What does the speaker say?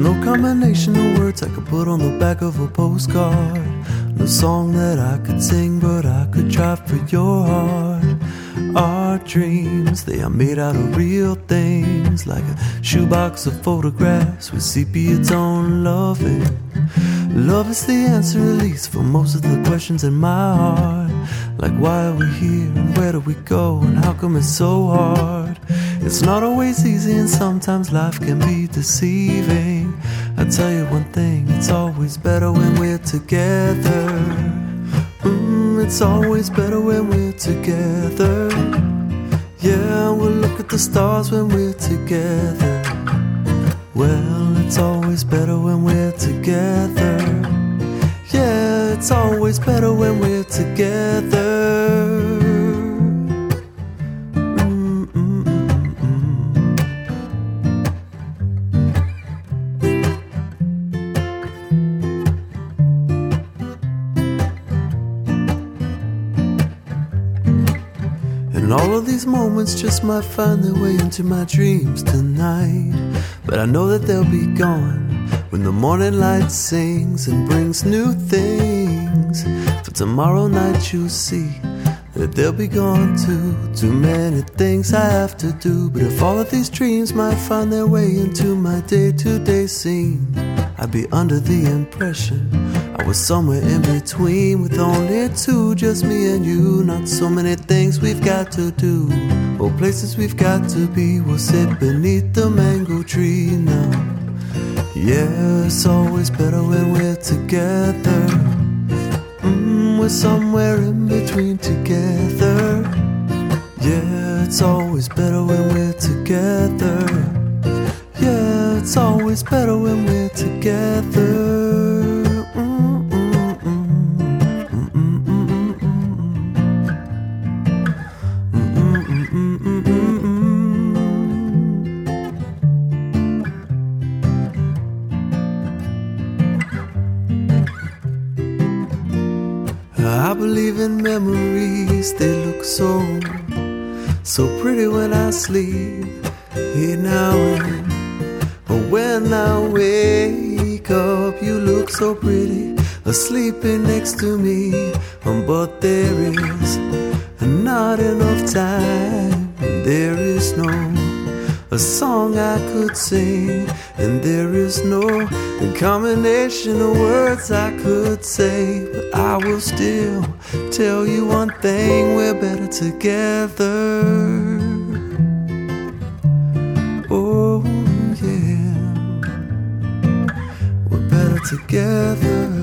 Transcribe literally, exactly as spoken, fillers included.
no combination of words I could put on the back of a postcard. No song that I could sing, but I could try for your heart. Our dreams, they are made out of real things, like a shoebox of photographs with sepia tone loving. Love is the answer, at least, for most of the questions in my heart. Like, why are we here, and where do we go, and how come it's so hard? It's not always easy, and sometimes life can be deceiving. I tell you one thing, it's always better when we're together. Mm, it's always better when we're together. Yeah, we'll look at the stars when we're together. Well, it's always better when we're together. Yeah, it's always better when we're together. And all of these moments just might find their way into my dreams tonight. But I know that they'll be gone when the morning light sings and brings new things. For tomorrow night you'll see that they'll be gone too. Too many things I have to do. But if all of these dreams might find their way into my day-to-day scene, I'd be under the impression I was somewhere in between, with only two, just me and you. Not so many things we've got to do, or places we've got to be. We'll sit beneath the mango tree now. Yeah, it's always better when we're together. Mm, we're somewhere in between together. Yeah, it's always better when we're together. Yeah, it's always better when we're together. I believe in memories, they look so, so pretty when I sleep. Here now and but when I wake up, you look so pretty, sleeping next to me. Um, but there is not enough time, and there is no a song I could sing, and there is no combination of words I could say. But I will still tell you one thing, we're better together. Oh yeah, we're better together.